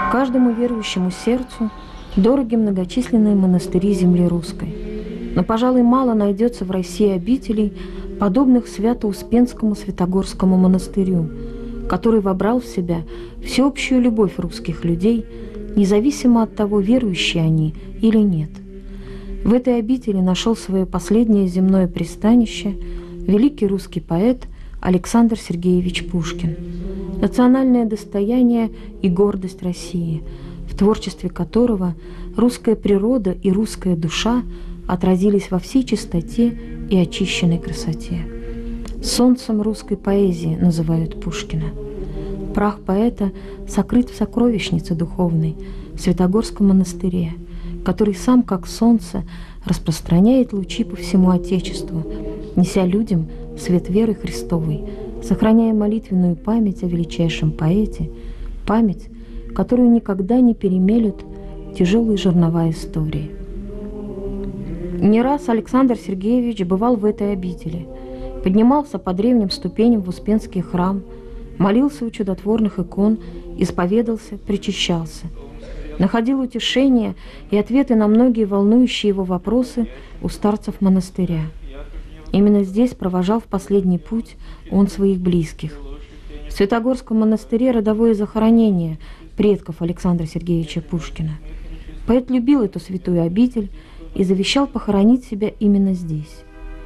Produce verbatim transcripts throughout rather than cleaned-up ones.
Каждому верующему сердцу дороги многочисленные монастыри земли русской. Но, пожалуй, мало найдется в России обителей, подобных Свято-Успенскому Святогорскому монастырю, который вобрал в себя всеобщую любовь русских людей, независимо от того, верующие они или нет. В этой обители нашел свое последнее земное пристанище великий русский поэт Александр Сергеевич Пушкин, национальное достояние и гордость России, в творчестве которого русская природа и русская душа отразились во всей чистоте и очищенной красоте. Солнцем русской поэзии называют Пушкина. Прах поэта сокрыт в сокровищнице духовной, в Святогорском монастыре, который сам, как солнце, распространяет лучи по всему Отечеству, неся людям свет веры Христовой, сохраняя молитвенную память о величайшем поэте, память, которую никогда не перемелют тяжелые жернова истории. Не раз Александр Сергеевич бывал в этой обители, поднимался по древним ступеням в Успенский храм, молился у чудотворных икон, исповедался, причащался, находил утешение и ответы на многие волнующие его вопросы у старцев монастыря. Именно здесь провожал в последний путь он своих близких. В Святогорском монастыре родовое захоронение предков Александра Сергеевича Пушкина. Поэт любил эту святую обитель и завещал похоронить себя именно здесь.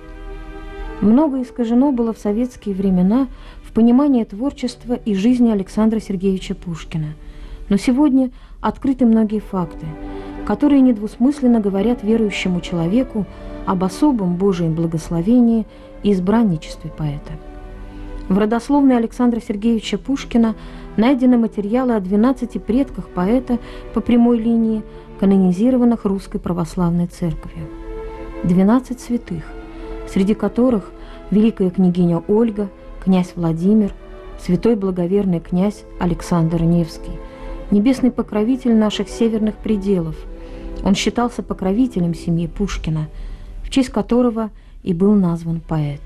Много искажено было в советские времена в понимании творчества и жизни Александра Сергеевича Пушкина. Но сегодня открыты многие факты, которые недвусмысленно говорят верующему человеку об особом Божьем благословении и избранничестве поэта. В родословной Александра Сергеевича Пушкина найдены материалы о двенадцати предках поэта по прямой линии, канонизированных Русской Православной Церковью. двенадцать святых, среди которых великая княгиня Ольга, князь Владимир, святой благоверный князь Александр Невский, небесный покровитель наших северных пределов. Он считался покровителем семьи Пушкина, в честь которого и был назван поэт.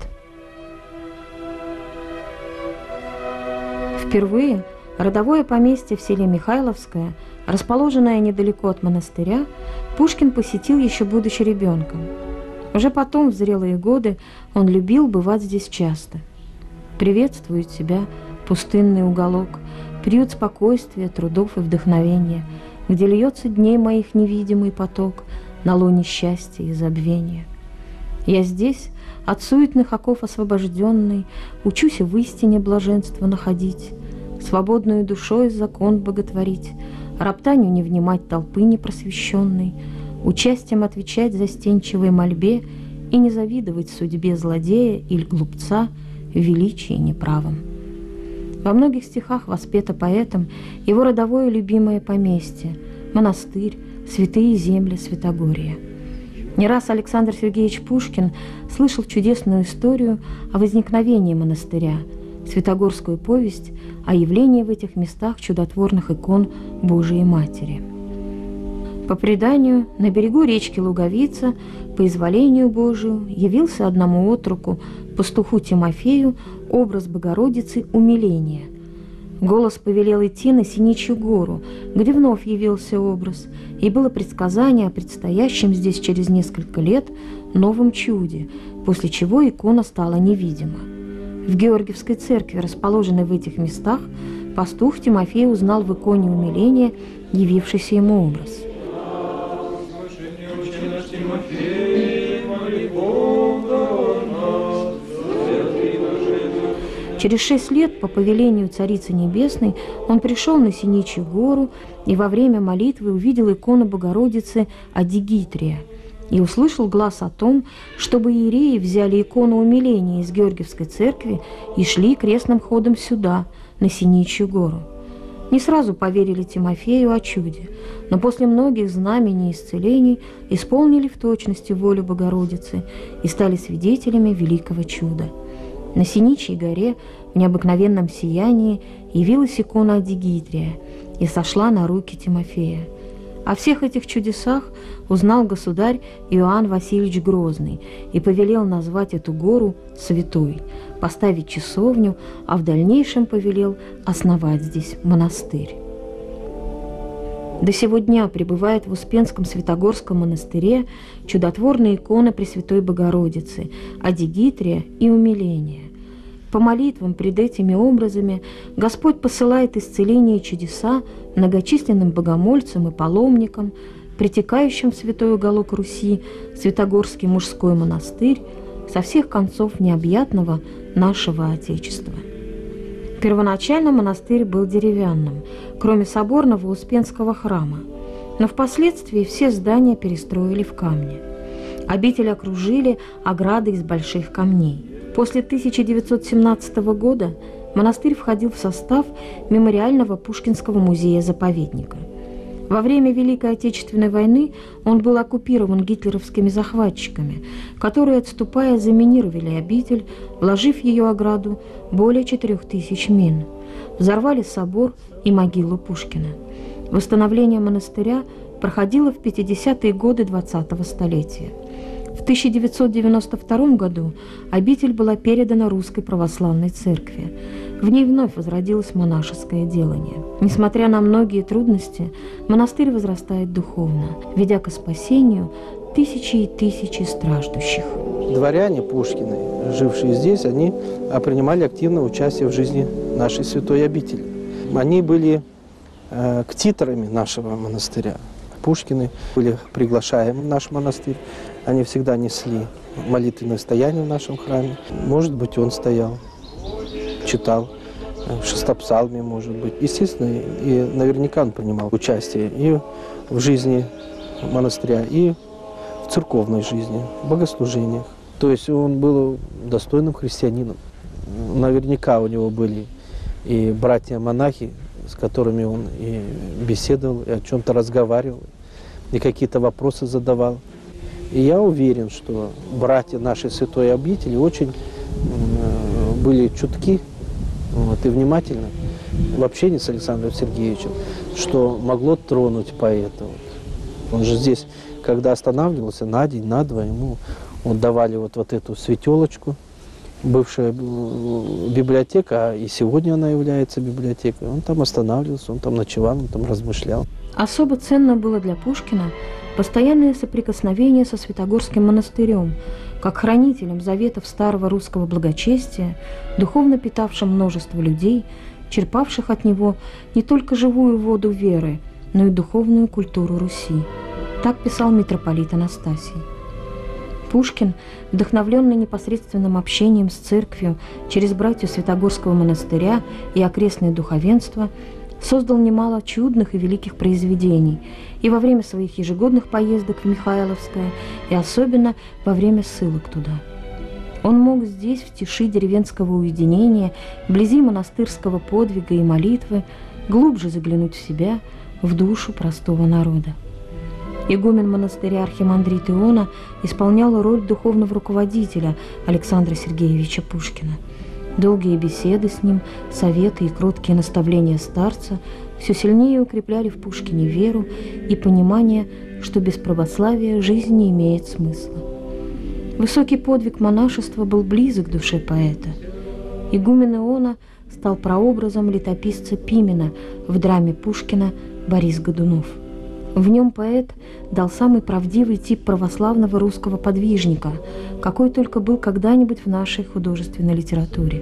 Впервые родовое поместье в селе Михайловское, расположенное недалеко от монастыря, Пушкин посетил еще будучи ребенком. Уже потом, в зрелые годы, он любил бывать здесь часто. Приветствует тебя пустынный уголок, приют спокойствия, трудов и вдохновения, где льется дней моих невидимый поток на лоне счастья и забвения. Я здесь, от суетных оков освобожденный, учусь в истине блаженство находить, свободную душой закон боготворить, роптанию не внимать толпы непросвещенной, участием отвечать застенчивой мольбе и не завидовать судьбе злодея или глупца в величии неправом. Во многих стихах воспето поэтом его родовое любимое поместье, монастырь, святые земли Святогория. Не раз Александр Сергеевич Пушкин слышал чудесную историю о возникновении монастыря, святогорскую повесть о явлении в этих местах чудотворных икон Божией Матери. По преданию, на берегу речки Луговица, по изволению Божию, явился одному отроку, пастуху Тимофею, образ Богородицы умиления. Голос повелел идти на Синичью гору, где вновь явился образ, и было предсказание о предстоящем здесь через несколько лет новом чуде, после чего икона стала невидима. В Георгиевской церкви, расположенной в этих местах, пастух Тимофей узнал в иконе умиления явившийся ему образ. Через шесть лет по повелению Царицы Небесной он пришел на Синичью гору и во время молитвы увидел икону Богородицы Адигитрия и услышал глас о том, чтобы иереи взяли икону умиления из Георгиевской церкви и шли крестным ходом сюда, на Синичью гору. Не сразу поверили Тимофею о чуде, но после многих знамений и исцелений исполнили в точности волю Богородицы и стали свидетелями великого чуда. На Синичьей горе в необыкновенном сиянии явилась икона Адигитрия и сошла на руки Тимофея. О всех этих чудесах узнал государь Иоанн Васильевич Грозный и повелел назвать эту гору Святой, поставить часовню, а в дальнейшем повелел основать здесь монастырь. До сего дня пребывает в Успенском Святогорском монастыре чудотворная икона Пресвятой Богородицы, Адигитрия и Умиления. По молитвам пред этими образами Господь посылает исцеление и чудеса многочисленным богомольцам и паломникам, притекающим в святой уголок Руси, Святогорский мужской монастырь, со всех концов необъятного нашего Отечества. Первоначально монастырь был деревянным, кроме соборного Успенского храма, но впоследствии все здания перестроили в камне. Обитель окружили оградой из больших камней. После тысяча девятьсот семнадцатого года монастырь входил в состав мемориального Пушкинского музея-заповедника. Во время Великой Отечественной войны он был оккупирован гитлеровскими захватчиками, которые, отступая, заминировали обитель, вложив в ее ограду более четырех тысяч мин. Взорвали собор и могилу Пушкина. Восстановление монастыря проходило в пятидесятые годы двадцатого столетия. В тысяча девятьсот девяносто втором году обитель была передана Русской Православной Церкви. В ней вновь возродилось монашеское делание. Несмотря на многие трудности, монастырь возрастает духовно, ведя ко спасению тысячи и тысячи страждущих. Дворяне Пушкины, жившие здесь, они принимали активное участие в жизни нашей святой обители. Они были э, ктиторами нашего монастыря. Пушкины были приглашаемы в наш монастырь. Они всегда несли молитвенное стояние в нашем храме. Может быть, он стоял, читал в шестопсалме, может быть. Естественно, и наверняка он принимал участие и в жизни монастыря, и в церковной жизни, в богослужениях. То есть он был достойным христианином. Наверняка у него были и братья-монахи, с которыми он и беседовал, и о чем-то разговаривал, и какие-то вопросы задавал. И я уверен, что братья нашей святой обители очень э, были чутки вот, и внимательны в общении с Александром Сергеевичем, что могло тронуть поэта. Он же здесь, когда останавливался на день, на два, ему вот давали вот, вот эту светелочку, бывшая библиотека, а и сегодня она является библиотекой. Он там останавливался, он там ночевал, он там размышлял. Особо ценно было для Пушкина постоянное соприкосновение со Святогорским монастырем, как хранителем заветов старого русского благочестия, духовно питавшим множество людей, черпавших от него не только живую воду веры, но и духовную культуру Руси. Так писал митрополит Анастасий. Пушкин, вдохновленный непосредственным общением с церковью через братью Святогорского монастыря и окрестное духовенство, создал немало чудных и великих произведений и во время своих ежегодных поездок в Михайловское, и особенно во время ссылок туда. Он мог здесь, в тиши деревенского уединения, вблизи монастырского подвига и молитвы, глубже заглянуть в себя, в душу простого народа. Игумен монастыря архимандрит Иона исполнял роль духовного руководителя Александра Сергеевича Пушкина. Долгие беседы с ним, советы и кроткие наставления старца все сильнее укрепляли в Пушкине веру и понимание, что без православия жизнь не имеет смысла. Высокий подвиг монашества был близок к душе поэта. Игумен Иона стал прообразом летописца Пимена в драме Пушкина «Борис Годунов». В нем поэт дал самый правдивый тип православного русского подвижника, какой только был когда-нибудь в нашей художественной литературе.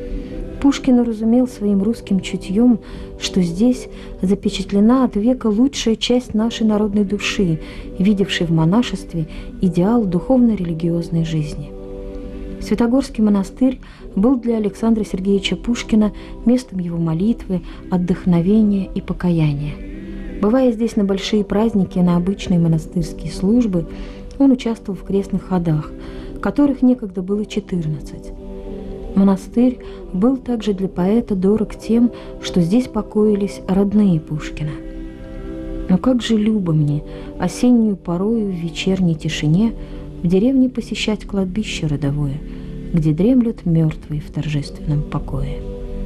Пушкин уразумел своим русским чутьем, что здесь запечатлена от века лучшая часть нашей народной души, видевшей в монашестве идеал духовно-религиозной жизни. Святогорский монастырь был для Александра Сергеевича Пушкина местом его молитвы, отдохновения и покаяния. Бывая здесь на большие праздники и на обычные монастырские службы, он участвовал в крестных ходах, которых некогда было четырнадцать. Монастырь был также для поэта дорог тем, что здесь покоились родные Пушкина. Но как же любо мне осеннюю порою в вечерней тишине в деревне посещать кладбище родовое, где дремлют мертвые в торжественном покое.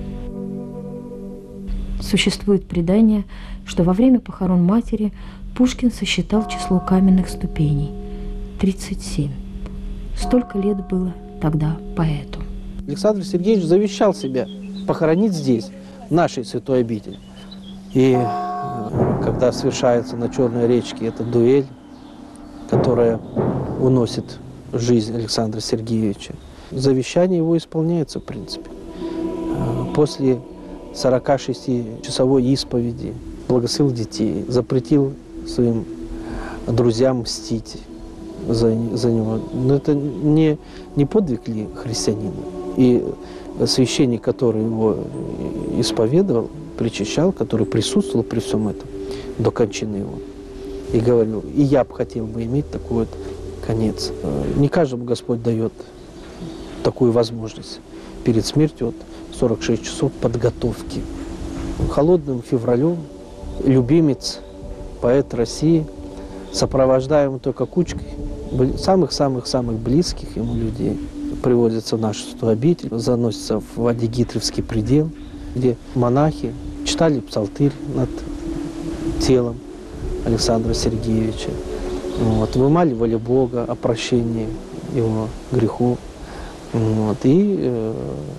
Существует предание, что во время похорон матери Пушкин сосчитал число каменных ступеней – тридцать семь. Столько лет было тогда поэту. Александр Сергеевич завещал себя похоронить здесь, в нашей святой обители. И когда совершается на Черной речке эта дуэль, которая уносит жизнь Александра Сергеевича. Завещание его исполняется, в принципе. После сорокашестичасовой исповеди благословил детей, запретил своим друзьям мстить за, за него. Но это не, не подвиг ли христианина? И священник, который его исповедовал, причащал, который присутствовал при всем этом до кончины его, и говорил: и я бы хотел бы иметь такой вот конец. Не каждому Господь дает такую возможность перед смертью, вот сорок шесть часов подготовки. Холодным февралем любимец, поэт России, сопровождаемый только кучкой самых-самых-самых близких ему людей, приводится в нашу святую обитель, заносится в Вадигитровский предел, где монахи читали псалтырь над телом Александра Сергеевича, вот, вымаливали Бога о прощении его грехов. Вот, и э,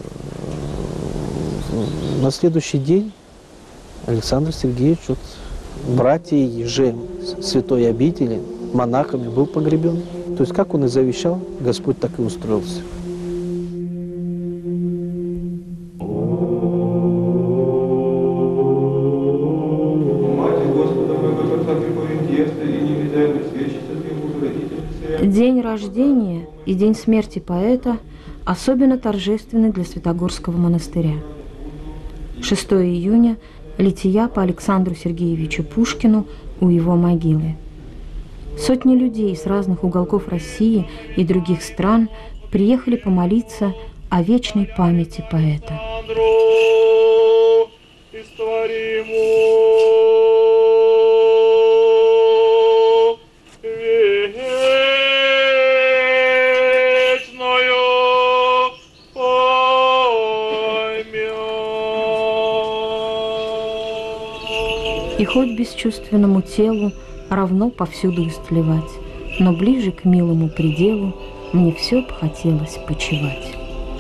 на следующий день Александр Сергеевич, вот, братья Ежем святой обители, монахами был погребен. То есть как он и завещал, Господь так и устроился. День рождения и день смерти поэта особенно торжественны для Святогорского монастыря. шестого июня – лития по Александру Сергеевичу Пушкину у его могилы. Сотни людей с разных уголков России и других стран приехали помолиться о вечной памяти поэта. И хоть бесчувственному телу равно повсюду истлевать, но ближе к милому пределу мне все б хотелось почивать.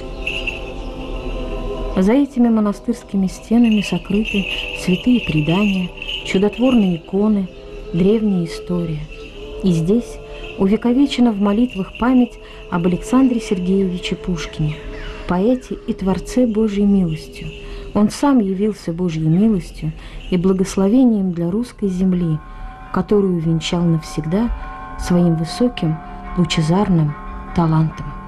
За этими монастырскими стенами сокрыты святые предания, чудотворные иконы, древняя история. И здесь увековечена в молитвах память об Александре Сергеевиче Пушкине, поэте и творце Божьей милостью. Он сам явился Божьей милостью и благословением для русской земли, которую венчал навсегда своим высоким, лучезарным талантом.